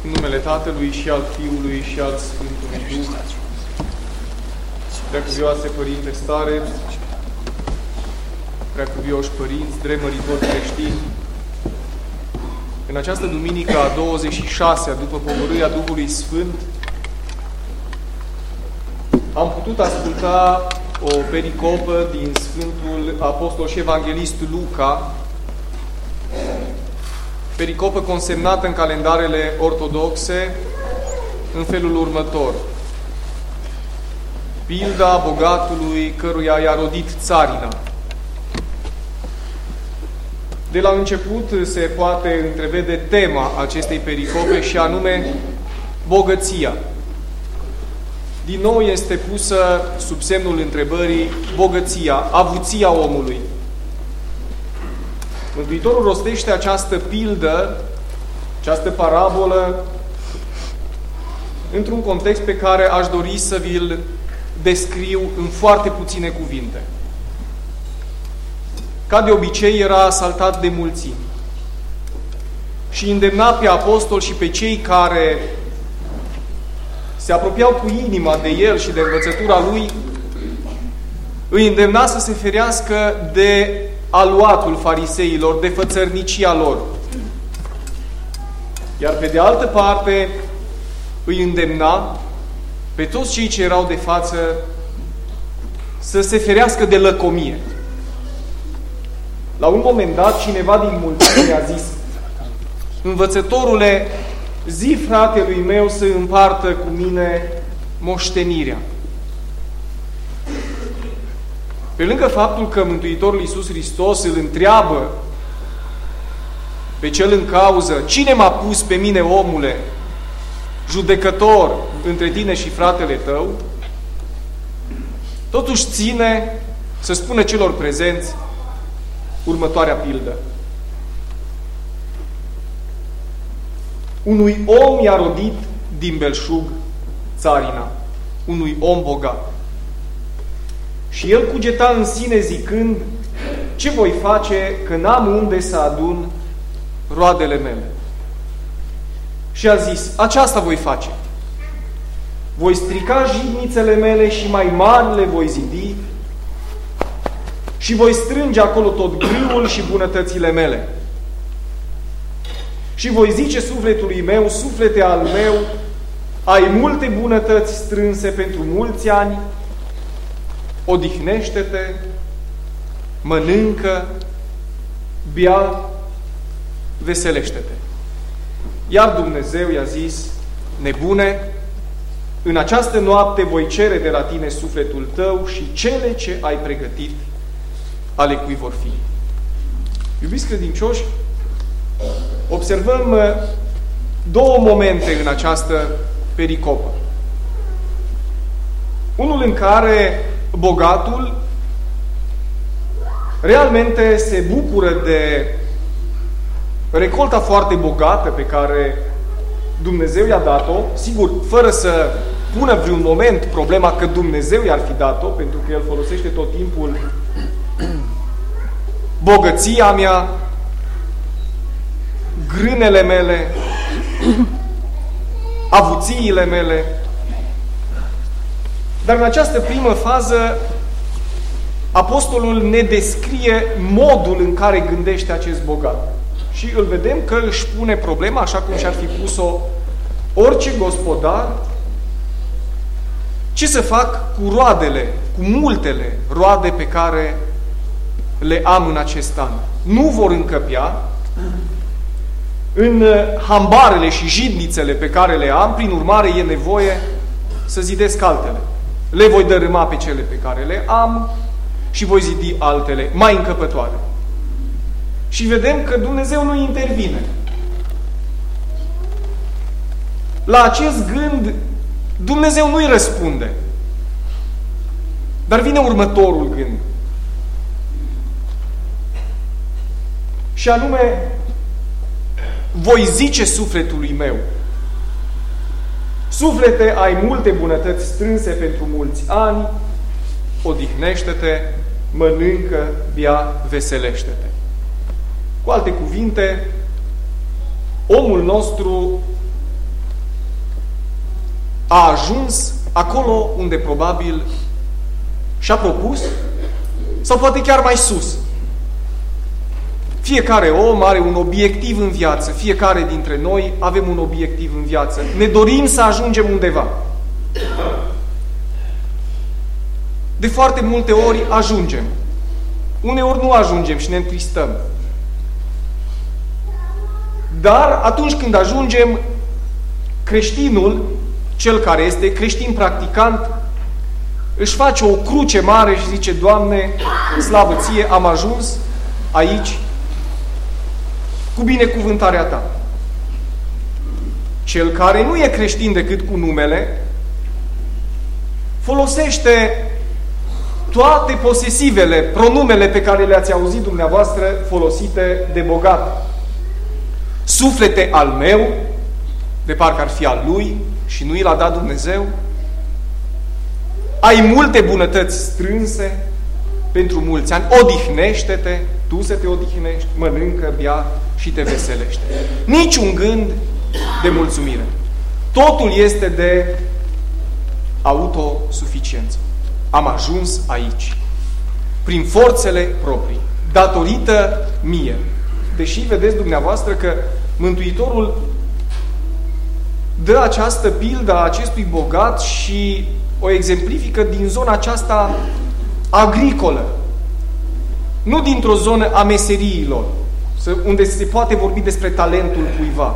În numele Tatălui și al Fiului și al Sfântului Duh. Preacuvioase Părinte Stare, preacuvioși părinți, dremăritori creștini, în această duminică a 26-a după pogorârea Duhului Sfânt, am putut asculta o pericopă din Sfântul Apostol și Evanghelist Luca, pericopă consemnată în calendarele ortodoxe în felul următor. Pilda bogatului căruia i-a rodit țarina. De la început se poate întrevede tema acestei pericope și anume bogăția. Din nou este pusă sub semnul întrebării bogăția, avuția omului. Mântuitorul rostește această pildă, această parabolă, într-un context pe care aș dori să vi-l descriu în foarte puține cuvinte. Ca de obicei, era asaltat de mulțimi și îndemna pe apostol și pe cei care se apropiau cu inima de el și de învățătura lui, îi îndemna să se ferească de aluatul fariseilor, de fățărnicia lor. Iar pe de altă parte, îi îndemna pe toți cei ce erau de față să se ferească de lăcomie. La un moment dat, cineva din mulțime i-a zis: învățătorule, zi fratelui meu să împartă cu mine moștenirea. Pe lângă faptul că Mântuitorul Iisus Hristos îl întreabă pe cel în cauză: cine m-a pus pe mine, omule, judecător între tine și fratele tău, totuși ține să spună celor prezenți următoarea pildă. Unui om i-a rodit din belșug țarina, unui om bogat. Și el cugeta în sine zicând: ce voi face că n-am unde să adun roadele mele? Și a zis: aceasta voi face. Voi strica jidnițele mele și mai mari le voi zidi și voi strânge acolo tot grâul și bunătățile mele. Și voi zice sufletului meu: suflete al meu, ai multe bunătăți strânse pentru mulți ani, odihnește-te, mănâncă, bea, veselește-te. Iar Dumnezeu i-a zis: nebune, în această noapte voi cere de la tine sufletul tău și cele ce ai pregătit ale cui vor fi. Iubiți credincioși, observăm două momente în această pericopă. Unul în care bogatul realmente se bucură de recolta foarte bogată pe care Dumnezeu i-a dat-o, sigur, fără să pună vreun moment problema că Dumnezeu i-ar fi dat-o, pentru că el folosește tot timpul bogăția mea, grânele mele, avuțiile mele. Dar în această primă fază, apostolul ne descrie modul în care gândește acest bogat. Și îl vedem că își pune problema, așa cum și-ar fi pus-o orice gospodar: ce să fac cu roadele, cu multele roade pe care le am în acest an? Nu vor încăpea în hambarele și jidnițele pe care le am, prin urmare e nevoie să zidesc altele. Le voi dărâma pe cele pe care le am și voi zidi altele mai încăpătoare. Și vedem că Dumnezeu nu intervine. La acest gând Dumnezeu nu-i răspunde. Dar vine următorul gând. Și anume: voi zice sufletului meu: suflete, ai multe bunătăți strânse pentru mulți ani, odihnește-te, mănâncă, bea, veselește-te. Cu alte cuvinte, omul nostru a ajuns acolo unde probabil și-a propus, sau poate chiar mai sus. Fiecare om are un obiectiv în viață, fiecare dintre noi avem un obiectiv în viață. Ne dorim să ajungem undeva. De foarte multe ori ajungem. Uneori nu ajungem și ne întristăm. Dar atunci când ajungem, creștinul, cel care este creștin practicant, își face o cruce mare și zice: Doamne, slavă Ție, am ajuns aici cu binecuvântarea Ta. Cel care nu e creștin decât cu numele, folosește toate posesivele, pronumele pe care le-ați auzit dumneavoastră folosite de bogat. Suflete al meu, de parcă ar fi al lui și nu i l-a dat Dumnezeu. Ai multe bunătăți strânse pentru mulți ani. Odihnește-te, tu să te odihnești, mănâncă, bea și te veselește. Niciun gând de mulțumire. Totul este de autosuficiență. Am ajuns aici, prin forțele proprii, datorită mie. Deși vedeți dumneavoastră că Mântuitorul dă această pildă a acestui bogat și o exemplifică din zona aceasta agricolă. Nu dintr-o zonă a meseriilor, unde se poate vorbi despre talentul cuiva.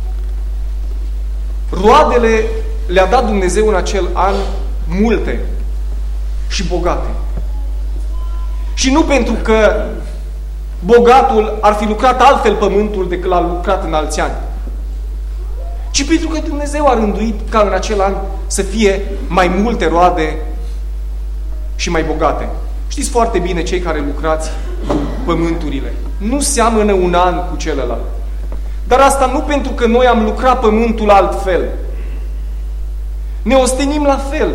Roadele le-a dat Dumnezeu în acel an multe și bogate. Și nu pentru că bogatul ar fi lucrat altfel pământul decât l-a lucrat în alți ani, ci pentru că Dumnezeu a rânduit ca în acel an să fie mai multe roade și mai bogate. Știți foarte bine, cei care lucrați pământurile, nu seamănă un an cu celălalt. Dar asta nu pentru că noi am lucrat pământul altfel. Ne ostenim la fel.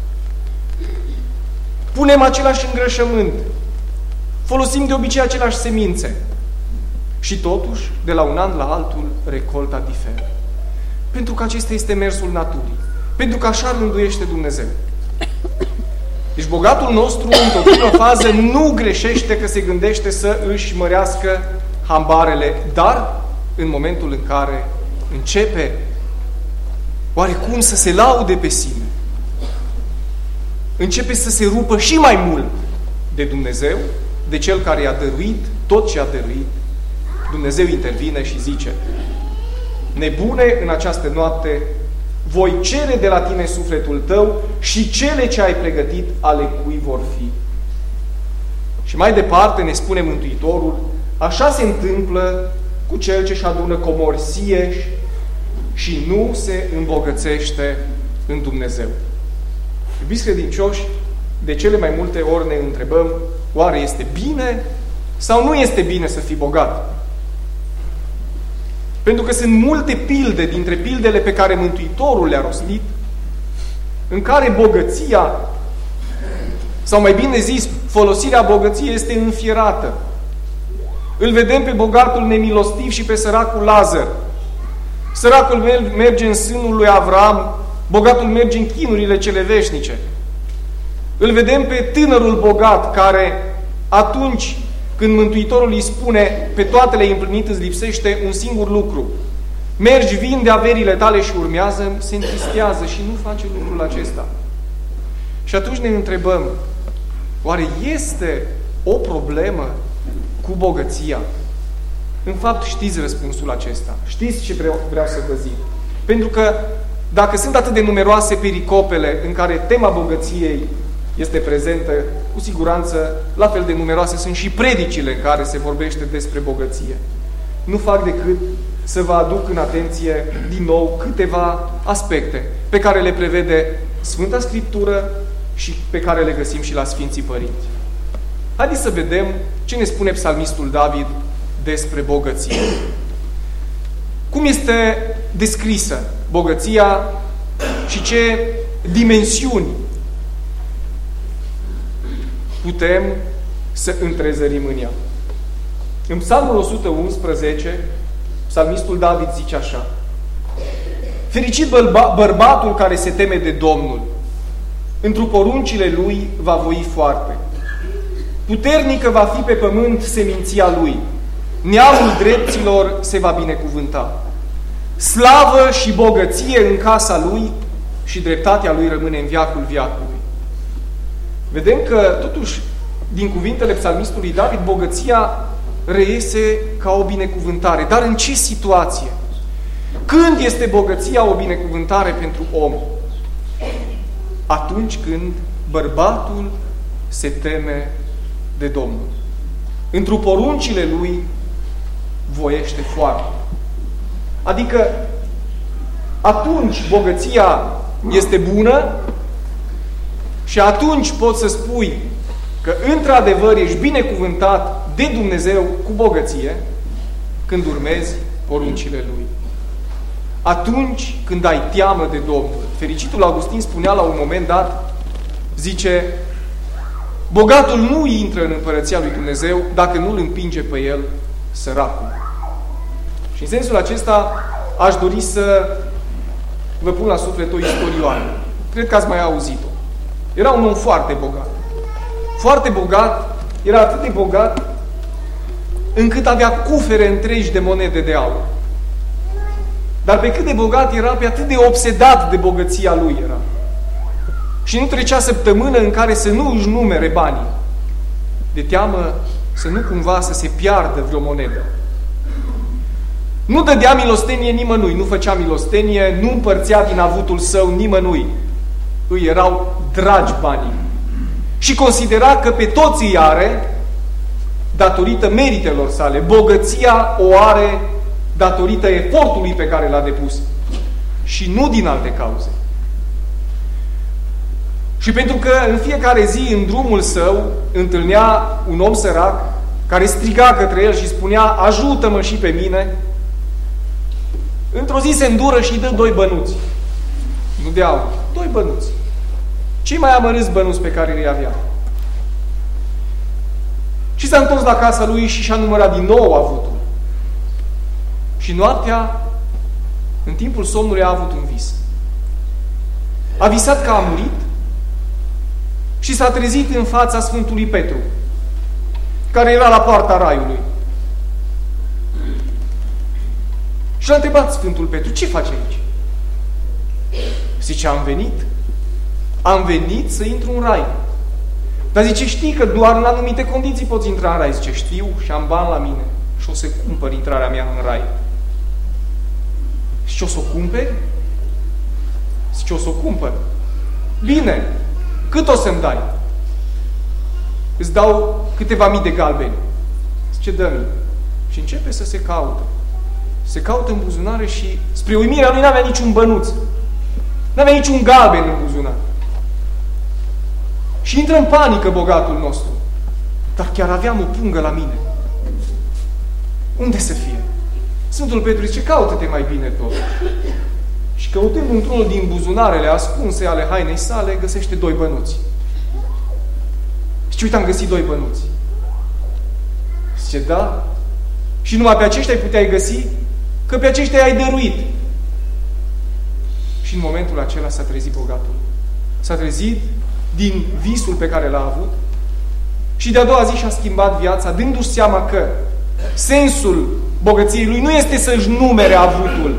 Punem același îngrășământ. Folosim de obicei aceleași semințe. Și totuși, de la un an la altul, recolta diferă. Pentru că acesta este mersul naturii. Pentru că așa rânduiește Dumnezeu. Deci bogatul nostru, într-o primă fază, nu greșește că se gândește să își mărească hambarele, dar în momentul în care începe oarecum să se laude pe sine, începe să se rupă și mai mult de Dumnezeu, de Cel care i-a dăruit tot ce a dăruit, Dumnezeu intervine și zice: nebune, în această noapte voi cere de la tine sufletul tău și cele ce ai pregătit ale cui vor fi. Și mai departe ne spune Mântuitorul: așa se întâmplă cu cel ce-și adună comori sieși și nu se îmbogățește în Dumnezeu. Iubiți credincioși, de cele mai multe ori ne întrebăm: oare este bine sau nu este bine să fii bogat? Pentru că sunt multe pilde dintre pildele pe care Mântuitorul le-a rostit, în care bogăția, sau mai bine zis, folosirea bogăției este înfierată. Îl vedem pe bogatul nemilostiv și pe săracul Lazar. Săracul merge în sânul lui Avram, bogatul merge în chinurile cele veșnice. Îl vedem pe tânărul bogat care atunci când Mântuitorul îi spune: pe toate le-ai împlinit, îți lipsește un singur lucru. Mergi, vinde averile tale și urmează, se întristează și nu face lucrul acesta. Și atunci ne întrebăm: oare este o problemă cu bogăția? În fapt, știți răspunsul acesta. Știți ce vreau să vă zic. Pentru că dacă sunt atât de numeroase pericopele în care tema bogăției este prezentă, cu siguranță, la fel de numeroase sunt și predicile în care se vorbește despre bogăție. Nu fac decât să vă aduc în atenție din nou câteva aspecte pe care le prevede Sfânta Scriptură și pe care le găsim și la Sfinții Părinți. Haideți să vedem ce ne spune psalmistul David despre bogăție. Cum este descrisă bogăția și ce dimensiuni putem să întrezărim în ea. În Psalmul 111, psalmistul David zice așa: Fericit bărbatul care se teme de Domnul. Într-o poruncile lui va voi foarte. Puternică va fi pe pământ seminția lui. Neamul drepților se va binecuvânta. Slavă și bogăție în casa lui și dreptatea lui rămâne în veacul veacului. Vedem că, totuși, din cuvintele psalmistului David, bogăția reiese ca o binecuvântare. Dar în ce situație? Când este bogăția o binecuvântare pentru om? Atunci când bărbatul se teme de Domnul. Într-o poruncile lui voiește foarte. Adică atunci bogăția este bună și atunci poți să spui că într-adevăr ești binecuvântat de Dumnezeu cu bogăție când urmezi poruncile Lui. Atunci când ai teamă de Domnul. Fericitul Augustin spunea la un moment dat, zice, bogatul nu intră în împărăția lui Dumnezeu dacă nu îl împinge pe el săracul. Și în sensul acesta aș dori să vă pun la suflet o istorioară. Cred că ați mai auzit-o. Era un om foarte bogat. Foarte bogat, era atât de bogat încât avea cufere întregi de monede de aur. Dar pe cât de bogat era, pe atât de obsedat de bogăția lui era. Și nu trecea săptămână în care să nu își numere banii, de teamă să nu cumva să se piardă vreo monedă. Nu dădea milostenie nimănui, nu făcea milostenie, nu împărțea din avutul său nimănui. Îi erau dragi banii. Și considera că pe toți îi are datorită meritelor sale. Bogăția o are datorită efortului pe care l-a depus. Și nu din alte cauze. Și pentru că în fiecare zi, în drumul său, întâlnea un om sărac care striga către el și spunea, ajută-mă și pe mine, într-o zi se îndură și îi dă 2 bănuți. Nu de aur, 2 bănuți. Cei mai amărâți bănuți pe care îi avea. Și s-a întors la casa lui și și-a numărat din nou avutul. Și noaptea, în timpul somnului, a avut un vis. A visat că a murit și s-a trezit în fața Sfântului Petru, care era la poarta raiului. Și l-a întrebat Sfântul Petru, ce faci aici? Zice, am venit să intru în rai. Dar zice, știi că doar în anumite condiții poți intra în rai. Zice, știu și am bani la mine și o să cumpăr intrarea mea în rai. Și o să o cumperi? Zice, o să o cumpăr. Bine, cât o să-mi dai? Îți dau câteva mii de galbeni. Zice, dă-mi. Și începe să se caută. Se caută în buzunare și, spre uimirea lui, n-avea niciun bănuț. N-avea niciun galben în buzunar. Și intră în panică bogatul nostru. Dar chiar aveam o pungă la mine. Unde să fie? Sfântul Petru zice, caută-te mai bine tot. Și căutând într-unul din buzunarele ascunse ale hainei sale, găsește 2 bănuți. Și uite, am găsit 2 bănuți. Zice, da? Și numai pe aceștia îi puteai găsi? Că pe aceștia i-ai dăruit. Și în momentul acela s-a trezit bogatul. S-a trezit din visul pe care l-a avut și de-a doua zi și-a schimbat viața, dându-și seama că sensul bogăției lui nu este să-și numere avutul,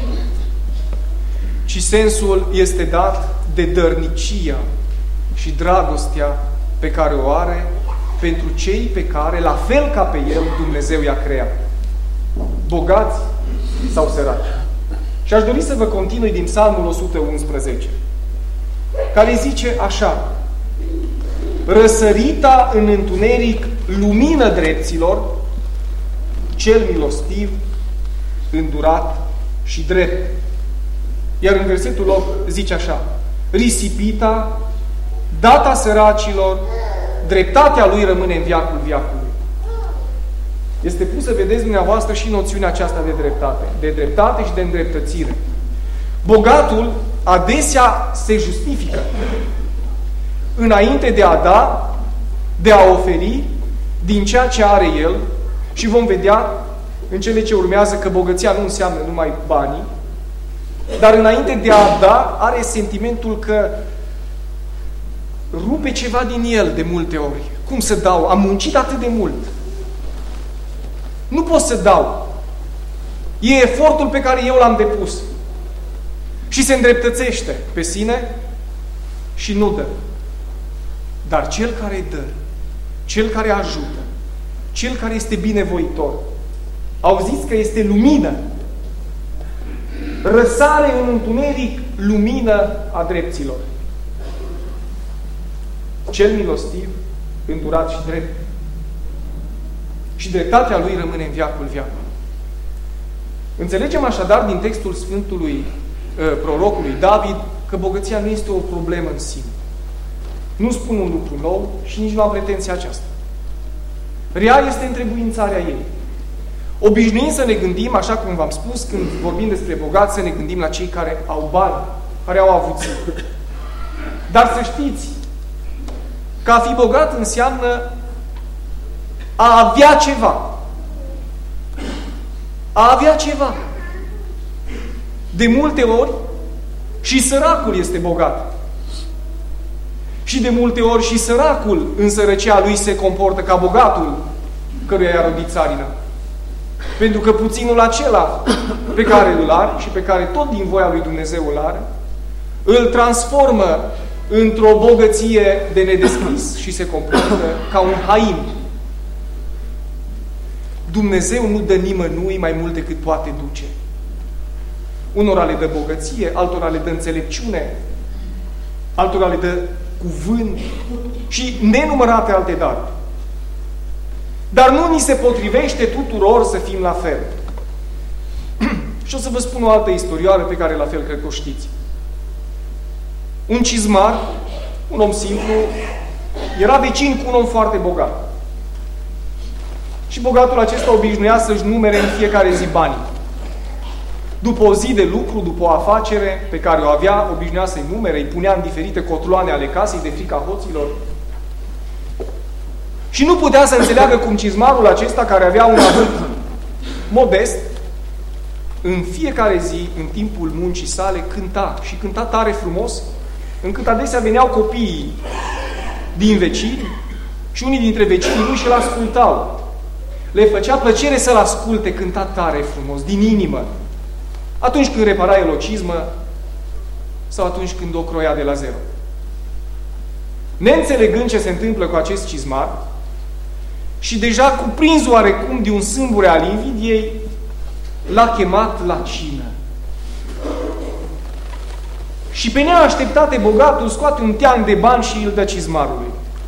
ci sensul este dat de dărnicia și dragostea pe care o are pentru cei pe care, la fel ca pe el, Dumnezeu i-a creat. Bogați sau săraci. Și aș dori să vă continui din Psalmul 111, care zice așa: răsărita în întuneric lumină drepților, cel milostiv, îndurat și drept. Iar în versetul 8 zice așa: risipita, data săracilor, dreptatea lui rămâne în veacul veacului. Este pus să vedeți dumneavoastră și noțiunea aceasta de dreptate și de îndreptățire. Bogatul adesea se justifică înainte de a da, de a oferi din ceea ce are el, și vom vedea în cele ce urmează că bogăția nu înseamnă numai banii, dar înainte de a da, are sentimentul că rupe ceva din el de multe ori. Cum să dau? Am muncit atât de mult. Nu pot să dau. E efortul pe care eu l-am depus. Și se îndreptățește pe sine și nu dă. Dar cel care dă, cel care ajută, cel care este binevoitor, auziți că este lumină. Răsare în întuneric, lumină a drepților. Cel milostiv, îndurat și drept. Și dreptatea lui rămâne în veacul veacului. Înțelegem așadar din textul Sfântului prorocului David că bogăția nu este o problemă în sine. Nu spun un lucru nou și nici nu am pretenția aceasta. Rea este întrebuințarea ei. Obișnuim să ne gândim, așa cum v-am spus, când vorbim despre bogați, să ne gândim la cei care au bani, care au avuții. Dar să știți că a fi bogat înseamnă a avea ceva. A avea ceva. De multe ori și săracul este bogat. Și de multe ori și săracul în sărăcia lui se comportă ca bogatul căruia i-a rodit țarina. Pentru că puținul acela pe care îl are și pe care tot din voia lui Dumnezeu îl are, îl transformă într-o bogăție de nedescris și se comportă ca un hain. Dumnezeu nu dă nimănui mai mult decât poate duce. Unora le dă bogăție, altora le dă înțelepciune, altora le dă cuvânt și nenumărate alte daruri. Dar nu ni se potrivește tuturor să fim la fel. Și o să vă spun o altă istorioară pe care la fel cred că o știți. Un cizmar, un om simplu, era vecin cu un om foarte bogat. Și bogatul acesta obișnuia să-și numere în fiecare zi banii. După o zi de lucru, după o afacere pe care o avea, obișnuia să-i numere, îi punea în diferite cotloane ale casei de frica hoților. Și nu putea să înțeleagă cum cizmarul acesta, care avea un avânt modest, în fiecare zi, în timpul muncii sale, cânta. Și cânta tare frumos, încât adesea veneau copiii din vecini și unii dintre vecinii lui și-l ascultau. Le făcea plăcere să-l asculte, cânta tare frumos, din inimă. Atunci când repara el o cizmă sau atunci când o croia de la zero. Neînțelegând ce se întâmplă cu acest cizmar și deja cuprins oarecum de un sâmbure al invidiei, l-a chemat la cină. Și pe neașteptate bogatul scoate un teanc de bani și îl dă cizmarului.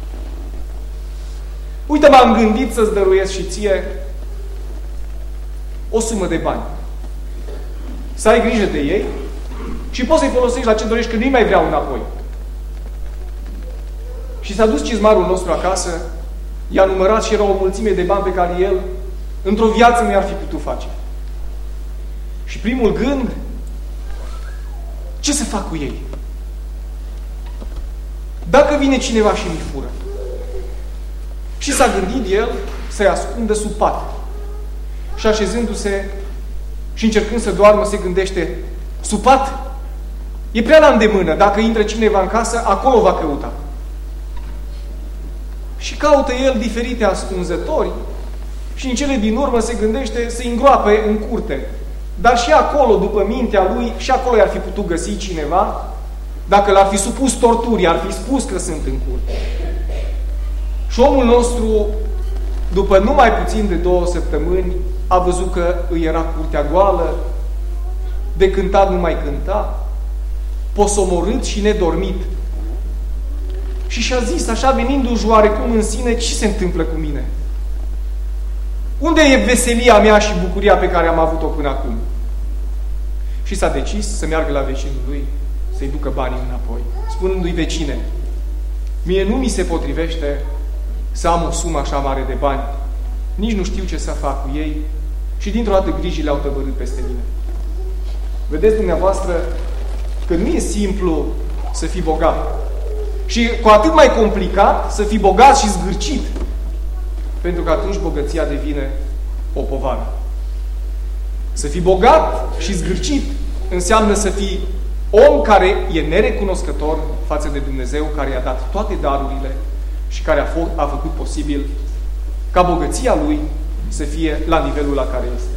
Uite, m-am gândit să-ți dăruiesc și ție o sumă de bani. Să ai grijă de ei și poți să-i folosești la ce dorești, că nu-i mai vreau înapoi. Și s-a dus cizmarul nostru acasă, i-a numărat și era o mulțime de bani pe care el într-o viață nu i-ar fi putut face. Și primul gând, ce să fac cu ei? Dacă vine cineva și mi fură. Și s-a gândit el să-i ascundă sub pat. Și așezându-se și încercând să doarmă, se gândește, sub pat? E prea la îndemână. Dacă intră cineva în casă, acolo va căuta. Și caută el diferite ascunzători și în cele din urmă se gândește să-i îngroape în curte. Dar și acolo, după mintea lui, și acolo i-ar fi putut găsi cineva, dacă l-ar fi supus torturii, ar fi spus că sunt în curte. Și omul nostru, după numai puțin de 2 săptămâni, a văzut că îi era curtea goală, de cântat nu mai cânta, posomorât și nedormit. Și și-a zis, așa venindu-și oarecum în sine, ce se întâmplă cu mine? Unde e veselia mea și bucuria pe care am avut-o până acum? Și s-a decis să meargă la vecinul lui, să-i ducă banii înapoi, spunându-i, vecine, mie nu mi se potrivește să am o sumă așa mare de bani, nici nu știu ce să fac cu ei și dintr-o dată grijile au tăbărât peste mine. Vedeți dumneavoastră că nu e simplu să fii bogat. Și cu atât mai complicat să fii bogat și zgârcit. Pentru că atunci bogăția devine o povară. Să fii bogat și zgârcit înseamnă să fii om care e nerecunoscător față de Dumnezeu, care i-a dat toate darurile și care a făcut posibil ca bogăția Lui să fie la nivelul la care este.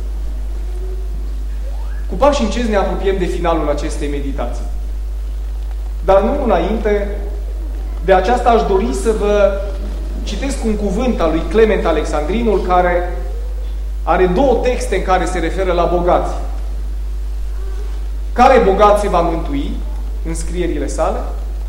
Cu pași încet ne apropiem de finalul acestei meditații. Dar nu înainte de aceasta aș dori să vă citesc un cuvânt al lui Clement Alexandrinul, care are 2 texte în care se referă la bogați. Care bogat se va mântui în scrierile sale?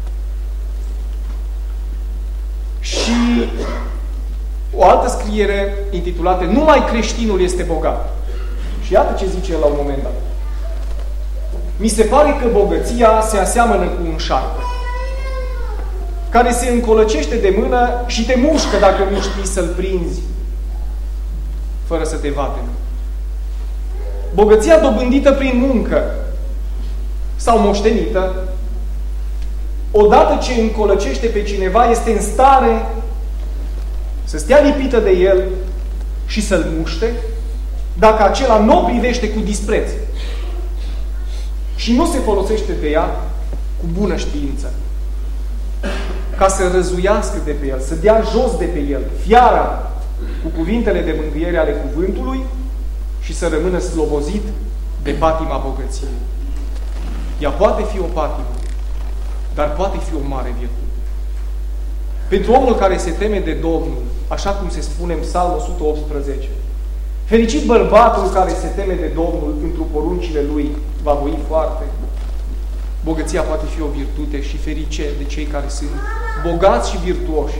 Și o altă scriere intitulată Numai creștinul este bogat. Și iată ce zice el la un moment dat. Mi se pare că bogăția se aseamănă cu un șarpe care se încolăcește de mână și te mușcă dacă nu știi să-l prinzi fără să te vatene. Bogăția dobândită prin muncă sau moștenită, odată ce încolăcește pe cineva, este în stare să stea lipită de el și să-l muște, dacă acela nu o privește cu dispreț și nu se folosește de ea cu bună știință, ca să răzuiască de pe el, să dea jos de pe el fiara cu cuvintele de mângâiere ale cuvântului și să rămână slobozit de patima bogăției. Ea poate fi o patimă, dar poate fi o mare virtute. Pentru omul care se teme de Domnul, așa cum se spune în Psalmul 118, fericit bărbatul care se teme de Domnul, într-o poruncile lui va voi foarte. Bogăția poate fi o virtute și ferice de cei care sunt bogați și virtuoși.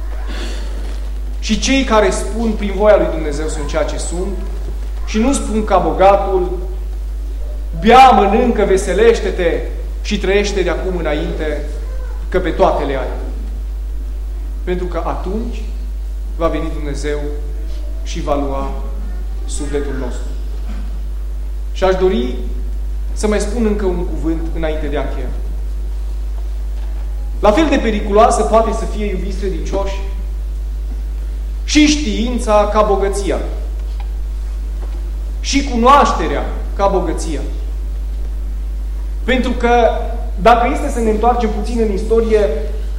Și cei care spun prin voia lui Dumnezeu sunt ceea ce sunt și nu spun ca bogatul, bea, mănâncă, veselește-te și trăiește de acum înainte, că pe toate le ai. Pentru că atunci va veni Dumnezeu și va lua sufletul nostru. Și aș dori să mai spun încă un cuvânt înainte de a încheia. La fel de periculoasă poate să fie, iubiți credincioși, și știința ca bogăția. Și cunoașterea ca bogăția. Pentru că, dacă este să ne întoarcem puțin în istorie,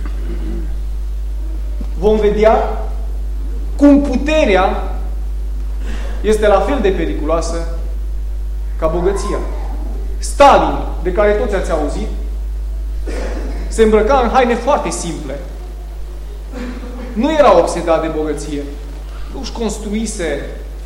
vom vedea cum puterea este la fel de periculoasă ca bogăția. Stalin, de care toți ați auzit, se îmbrăca în haine foarte simple. Nu era obsedat de bogăție. Nu își construise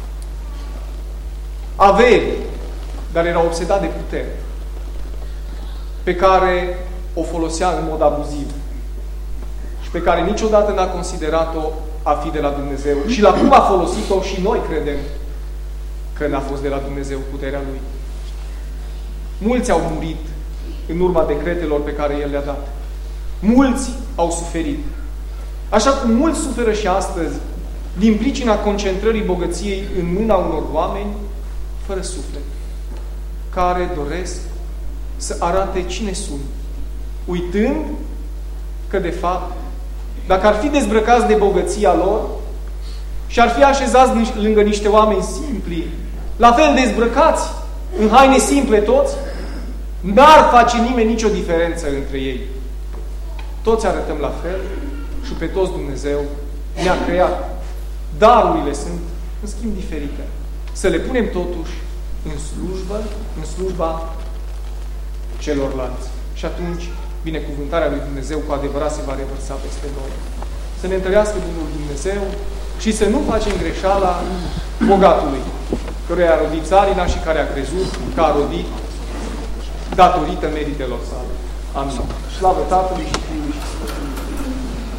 averi, dar era obsedat de putere, pe care o folosea în mod abuziv și pe care niciodată n-a considerat-o a fi de la Dumnezeu. Și la cum a folosit-o și noi credem că n-a fost de la Dumnezeu puterea Lui. Mulți au murit în urma decretelor pe care El le-a dat. Mulți au suferit. Așa cum mulți suferă și astăzi din pricina concentrării bogăției în mâna unor oameni fără suflet, care doresc să arate cine sunt, uitând că, de fapt, dacă ar fi dezbrăcați de bogăția lor și ar fi așezați lângă niște oameni simpli, la fel dezbrăcați, în haine simple toți, n-ar face nimeni nicio diferență între ei. Toți arătăm la fel și pe toți Dumnezeu ne-a creat. Darurile sunt, în schimb, diferite. Să le punem totuși în slujba celorlalți. Și atunci, binecuvântarea lui Dumnezeu cu adevărat se va revărsa peste noi. Să ne întărească Bunul Dumnezeu și să nu facem greșeala bogatului, căruia a rodit țarina și care a crezut că a rodit datorită meritelor sale. Amin. Slavă Tatălui și Fiului și Sfântului.